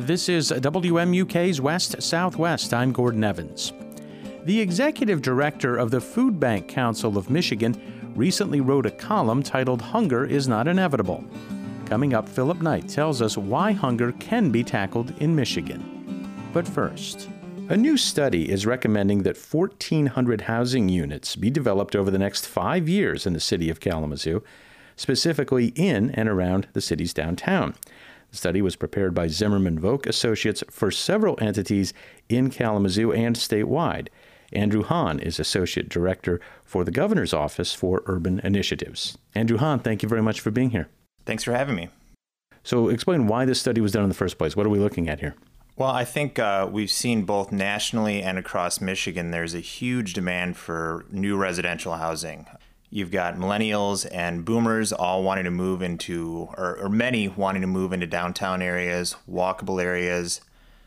This is WMUK's West Southwest. I'm Gordon Evans. The executive director of the Food Bank Council of Michigan recently wrote a column titled "Hunger is Not Inevitable." Coming up, Philip Knight tells us why hunger can be tackled in Michigan. But first, a new study is recommending that 1,400 housing units be developed over the next 5 years in the city of Kalamazoo, specifically in and around the city's downtown. The study was prepared by Zimmerman Voke Associates for several entities in Kalamazoo and statewide. Andrew Hahn is Associate Director for the Governor's Office for Urban Initiatives. Andrew Hahn, thank you very much for being here. Thanks for having me. So explain why this study was done in the first place. What are we looking at here? Well, I think we've seen both nationally and across Michigan, there's a huge demand for new residential housing. You've got millennials and boomers all wanting to move into, or many wanting to move into downtown areas, walkable areas,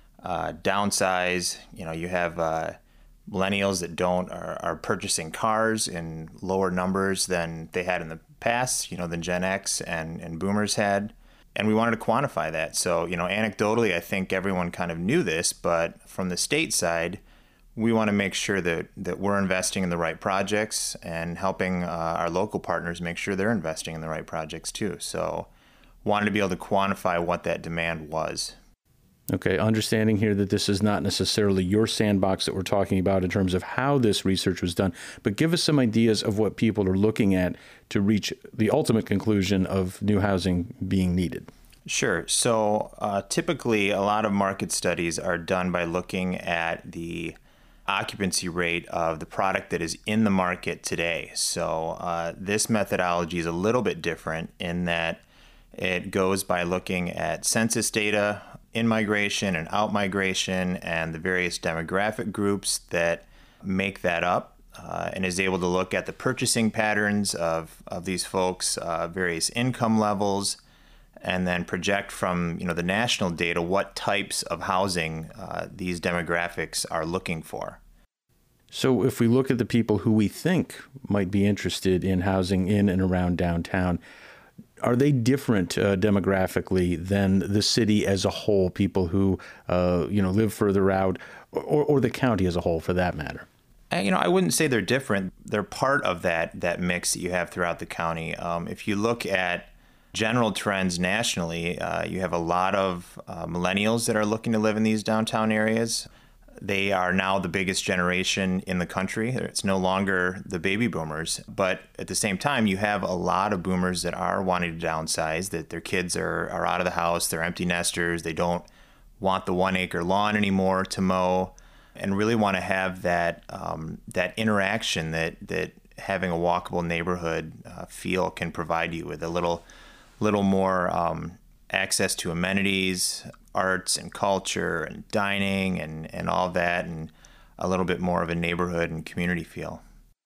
downsize. You have millennials that are purchasing cars in lower numbers than they had in the past, than Gen X and boomers had. And we wanted to quantify that. So, anecdotally, I think everyone kind of knew this, but from the state side, we want to make sure that we're investing in the right projects and helping our local partners make sure they're investing in the right projects too. So wanted to be able to quantify what that demand was. Okay, understanding here that this is not necessarily your sandbox that we're talking about in terms of how this research was done, but give us some ideas of what people are looking at to reach the ultimate conclusion of new housing being needed. Sure. So typically a lot of market studies are done by looking at the occupancy rate of the product that is in the market today. So this methodology is a little bit different in that it goes by looking at census data, in-migration and out-migration, and the various demographic groups that make that up, and is able to look at the purchasing patterns of these folks, various income levels, and then project from the national data what types of housing these demographics are looking for. So if we look at the people who we think might be interested in housing in and around downtown, are they different demographically than the city as a whole, people who live further out, or the county as a whole for that matter? I wouldn't say they're different. They're part of that mix that you have throughout the county. If you look at general trends nationally, you have a lot of millennials that are looking to live in these downtown areas. They are now the biggest generation in the country. It's no longer the baby boomers. But at the same time, you have a lot of boomers that are wanting to downsize, that their kids are out of the house, they're empty nesters, they don't want the 1 acre lawn anymore to mow, and really want to have that interaction that having a walkable neighborhood feel can provide you with a little more access to amenities, arts and culture and dining and all that, and a little bit more of a neighborhood and community feel.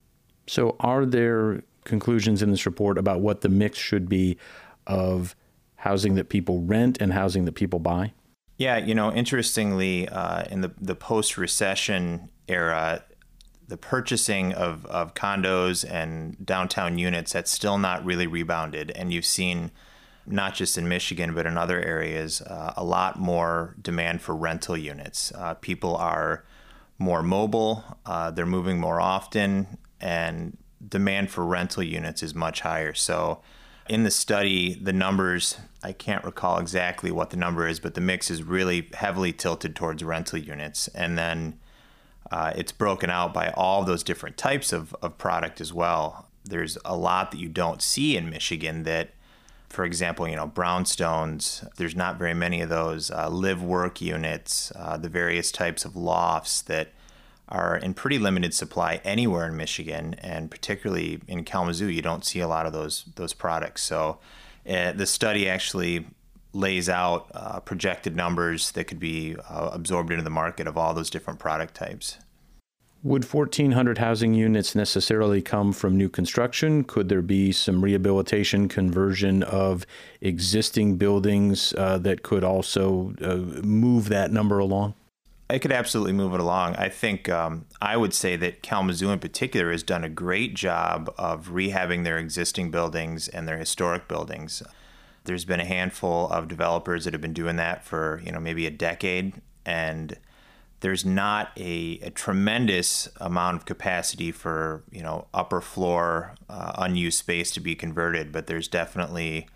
So are there conclusions in this report about what the mix should be of housing that people rent and housing that people buy? Yeah, interestingly, in the post-recession era, the purchasing of condos and downtown units, that's still not really rebounded. And you've seen, not just in Michigan, but in other areas, a lot more demand for rental units. People are more mobile, they're moving more often, and demand for rental units is much higher. So in the study, the numbers, I can't recall exactly what the number is, but the mix is really heavily tilted towards rental units. And then it's broken out by all those different types of product as well. There's a lot that you don't see in Michigan that, for example, brownstones, there's not very many of those, live-work units, the various types of lofts that are in pretty limited supply anywhere in Michigan, and particularly in Kalamazoo, you don't see a lot of those products. So the study actually lays out projected numbers that could be absorbed into the market of all those different product types. Would 1,400 housing units necessarily come from new construction? Could there be some rehabilitation, conversion of existing buildings that could also move that number along? It could absolutely move it along. I think I would say that Kalamazoo in particular has done a great job of rehabbing their existing buildings and their historic buildings. There's been a handful of developers that have been doing that for, maybe a decade, and there's not a tremendous amount of capacity for, upper floor unused space to be converted, but there's definitely,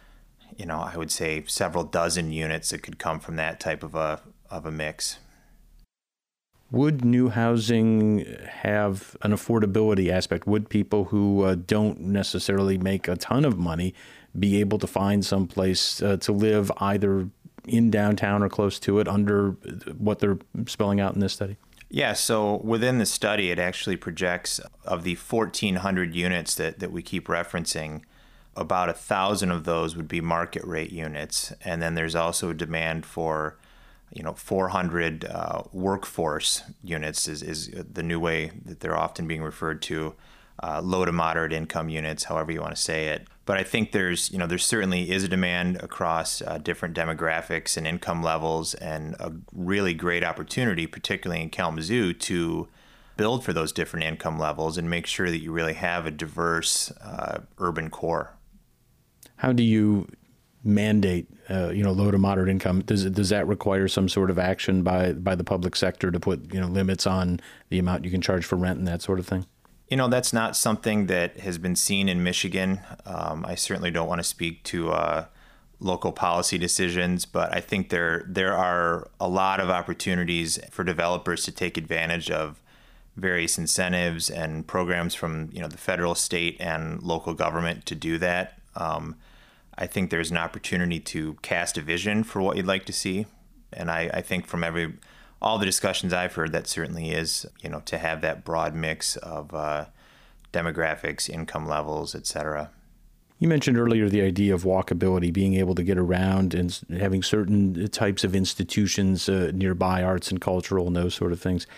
I would say several dozen units that could come from that type of a mix. Would new housing have an affordability aspect? Would people who don't necessarily make a ton of money be able to find some place to live either in downtown or close to it under what they're spelling out in this study? Yeah, so within the study, it actually projects of the 1,400 units that we keep referencing, about 1,000 of those would be market rate units. And then there's also a demand for 400 workforce units is the new way that they're often being referred to, low to moderate income units, however you want to say it. But I think there certainly is a demand across different demographics and income levels, and a really great opportunity, particularly in Kalamazoo, to build for those different income levels and make sure that you really have a diverse urban core. How do you mandate, low to moderate income? Does that require some sort of action by the public sector to put, limits on the amount you can charge for rent and that sort of thing? That's not something that has been seen in Michigan. I certainly don't want to speak to local policy decisions, but I think there are a lot of opportunities for developers to take advantage of various incentives and programs from the federal, state, and local government to do that. I think there's an opportunity to cast a vision for what you'd like to see. And I think from all the discussions I've heard, that certainly is, to have that broad mix of demographics, income levels, et cetera. You mentioned earlier the idea of walkability, being able to get around and having certain types of institutions nearby, arts and cultural and those sort of things.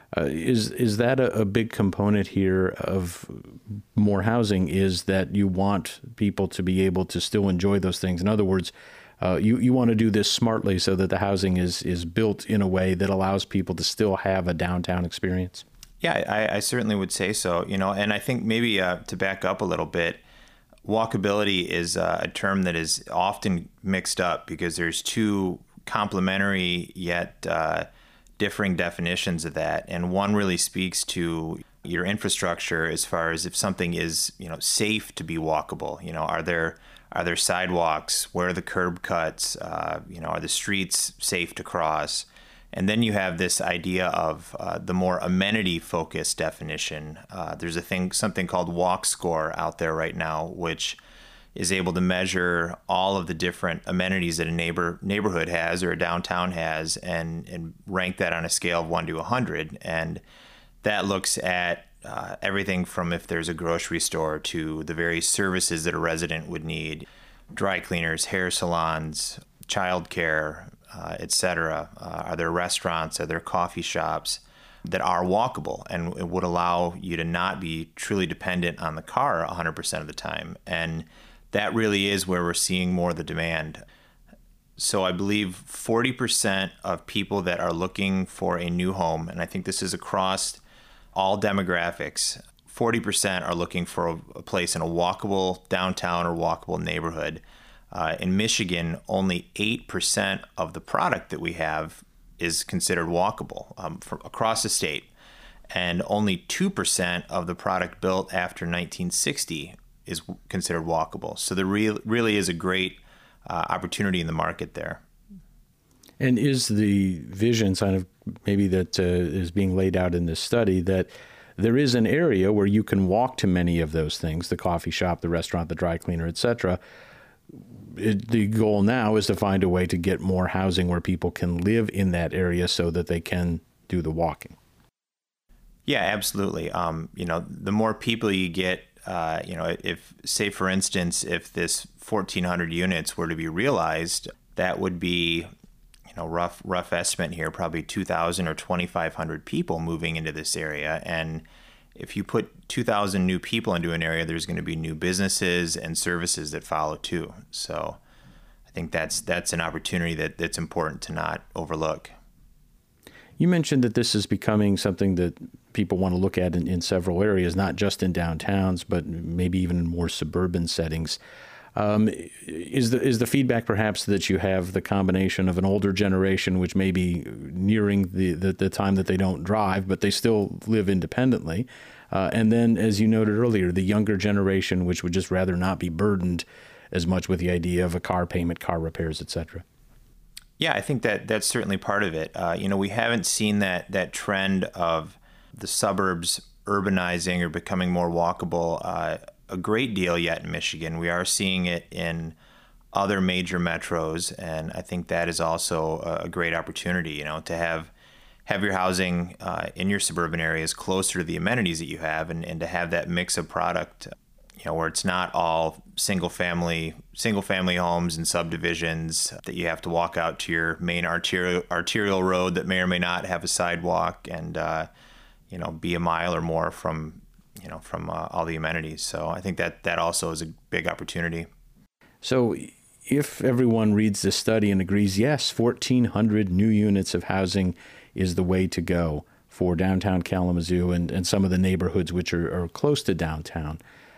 Is that a big component here of more housing, is that you want people to be able to still enjoy those things? In other words, you want to do this smartly so that the housing is built in a way that allows people to still have a downtown experience? Yeah, I certainly would say so. And I think maybe to back up a little bit, walkability is a term that is often mixed up because there's two complementary yet differing definitions of that. And one really speaks to your infrastructure as far as if something is, safe to be walkable. Are there sidewalks? Where are the curb cuts? Are the streets safe to cross? And then you have this idea of the more amenity-focused definition. There's something called Walk Score out there right now, which is able to measure all of the different amenities that a neighborhood has or a downtown has, and rank that on a scale of 1 to 100. And that looks at everything from if there's a grocery store to the various services that a resident would need: dry cleaners, hair salons, childcare, etc. Are there restaurants? Are there coffee shops that are walkable and it would allow you to not be truly dependent on the car 100% of the time? And that really is where we're seeing more of the demand. So I believe 40% of people that are looking for a new home, and I think this is across all demographics, 40% are looking for a place in a walkable downtown or walkable neighborhood. In Michigan, only 8% of the product that we have is considered walkable across the state, and only 2% of the product built after 1960 is considered walkable. So there really is a great opportunity in the market there. And is the vision kind of maybe that is being laid out in this study that there is an area where you can walk to many of those things, the coffee shop, the restaurant, the dry cleaner, et cetera? The goal now is to find a way to get more housing where people can live in that area so that they can do the walking. Yeah, absolutely. The more people you get, if, say, for instance, if this 1,400 units were to be realized, that would be, rough estimate here, probably 2,000 or 2,500 people moving into this area. And if you put 2,000 new people into an area, there's going to be new businesses and services that follow too. So I think that's an opportunity that's important to not overlook. You mentioned that this is becoming something that people want to look at in several areas, not just in downtowns, but maybe even in more suburban settings. Is the feedback perhaps that you have the combination of an older generation, which may be nearing the time that they don't drive, but they still live independently, and then, as you noted earlier, the younger generation, which would just rather not be burdened as much with the idea of a car payment, car repairs, etc.? Yeah, I think that's certainly part of it. We haven't seen that trend of the suburbs urbanizing or becoming more walkable a great deal yet in Michigan. We are seeing it in other major metros, and I think that is also a great opportunity, to have your housing in your suburban areas closer to the amenities that you have, and to have that mix of product, where it's not all single family homes and subdivisions that you have to walk out to your main arterial road that may or may not have a sidewalk and be a mile or more from all the amenities. So I think that also is a big opportunity. So if everyone reads this study and agrees, yes, 1,400 new units of housing is the way to go for downtown Kalamazoo and some of the neighborhoods which are close to downtown,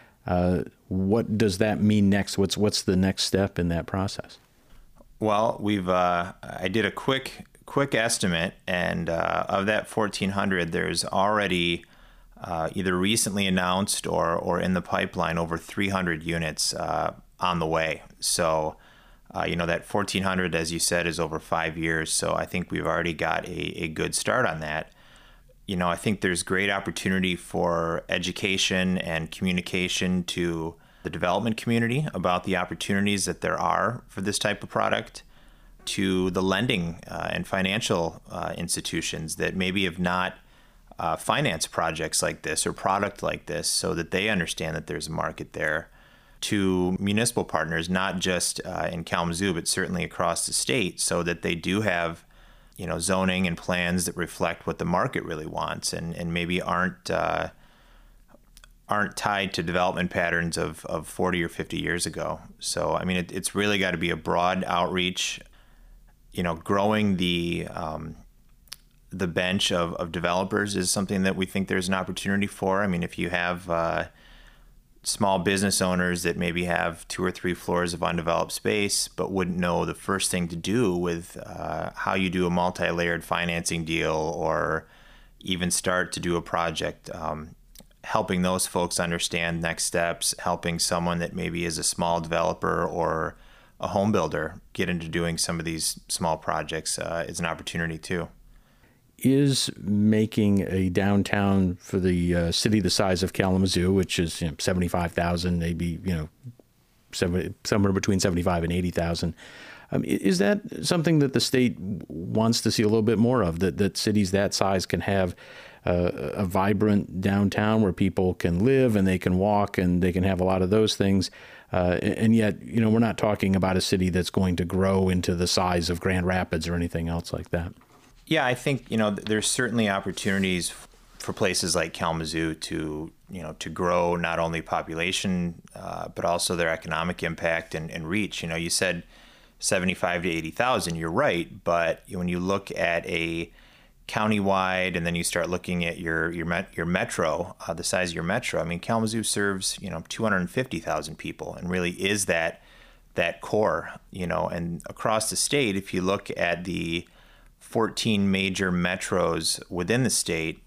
what does that mean next? What's the next step in that process? Well, I did a quick estimate, and of that 1,400, there's already either recently announced or in the pipeline over 300 units on the way. So, that 1,400, as you said, is over 5 years. So I think we've already got a good start on that. I think there's great opportunity for education and communication to the development community about the opportunities that there are for this type of product, to the lending and financial institutions that maybe have not finance projects like this or product like this, so that they understand that there's a market there, to municipal partners, not just in Kalamazoo, but certainly across the state, so that they do have zoning and plans that reflect what the market really wants, and maybe aren't tied to development patterns of 40 or 50 years ago. So, I mean, it's really got to be a broad outreach, growing the bench of developers is something that we think there's an opportunity for. I mean, if you have small business owners that maybe have 2 or 3 floors of undeveloped space, but wouldn't know the first thing to do with how you do a multi-layered financing deal, or even start to do a project, helping those folks understand next steps, helping someone that maybe is a small developer or a home builder get into doing some of these small projects is an opportunity too. Is making a downtown for the city the size of Kalamazoo, which is 75,000, maybe somewhere between 75 and 80,000, is that something that the state wants to see a little bit more of? That cities that size can have a vibrant downtown where people can live and they can walk and they can have a lot of those things, and yet we're not talking about a city that's going to grow into the size of Grand Rapids or anything else like that. Yeah, I think, there's certainly opportunities for places like Kalamazoo to grow not only population, but also their economic impact and reach. You said 75 to 80,000, you're right. But when you look at a countywide, and then you start looking at your metro, the size of your metro, I mean, Kalamazoo serves, 250,000 people, and really is that core, and across the state, if you look at the 14 major metros within the state,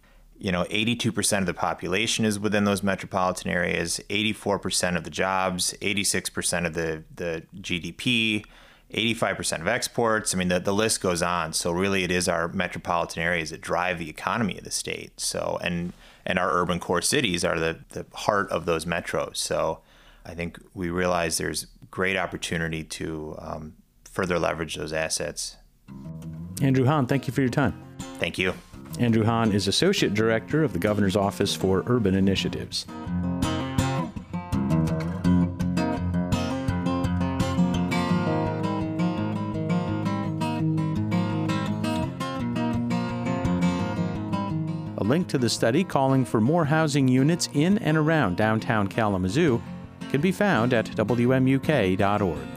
82% of the population is within those metropolitan areas, 84% of the jobs, 86% of the GDP, 85% of exports. I mean, the list goes on. So really it is our metropolitan areas that drive the economy of the state. So, and our urban core cities are the heart of those metros. So I think we realize there's great opportunity to further leverage those assets. Andrew Hahn, thank you for your time. Thank you. Andrew Hahn is Associate Director of the Governor's Office for Urban Initiatives. A link to the study calling for more housing units in and around downtown Kalamazoo can be found at WMUK.org.